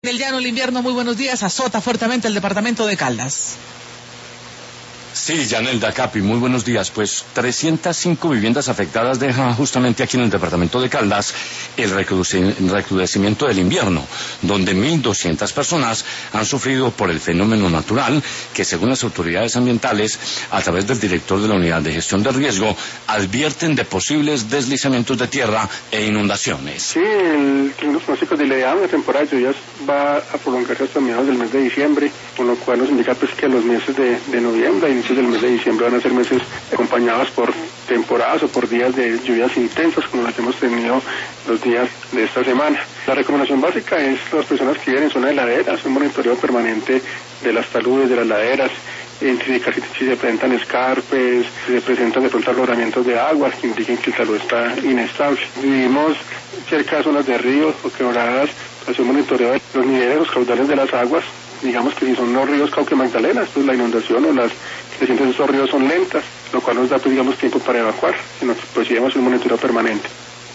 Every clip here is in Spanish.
El llano, el invierno, muy buenos días, azota fuertemente el departamento de Caldas. Sí, Yanelda, Capi, muy buenos días. Pues 305 viviendas afectadas deja justamente aquí en el departamento de Caldas el recrudecimiento del invierno, donde 1.200 personas han sufrido por el fenómeno natural que, según las autoridades ambientales, a través del director de la Unidad de Gestión de Riesgo, advierten de posibles deslizamientos de tierra e inundaciones. Sí, el pronóstico de la temporada de lluvias va a prolongarse hasta mediados del mes de diciembre, con lo cual nos indica pues que los meses de noviembre, inicios del mes de diciembre, van a ser meses acompañados por temporadas o por días de lluvias intensas, como las hemos tenido los días de esta semana. La recomendación básica es las personas que viven en zona de laderas, un monitoreo permanente de las taludes, de las laderas, identificar si se presentan escarpes, si se presentan de pronto afloramientos de agua que indiquen que el talud está inestable. Vivimos cerca de zonas de ríos o quebradas, hacer un monitoreo de los niveles, los caudales de las aguas. Digamos que si son los ríos Cauca y Magdalena, pues la inundación o las crecientes de esos ríos son lentas, lo cual nos da pues digamos tiempo para evacuar, sino que pues llevamos un monitoreo permanente.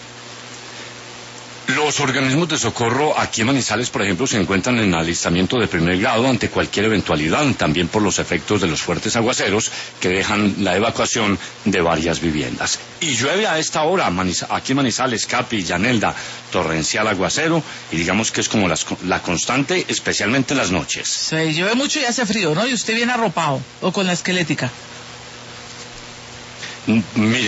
Los organismos de socorro aquí en Manizales, por ejemplo, se encuentran en alistamiento de primer grado ante cualquier eventualidad, también por los efectos de los fuertes aguaceros que dejan la evacuación de varias viviendas. Y llueve a esta hora, aquí en Manizales, Capi, Yanelda, torrencial aguacero, y digamos que es como la constante, especialmente en las noches. Sí, llueve mucho y hace frío, ¿no? Y usted viene arropado, o con la esquelética. Mire,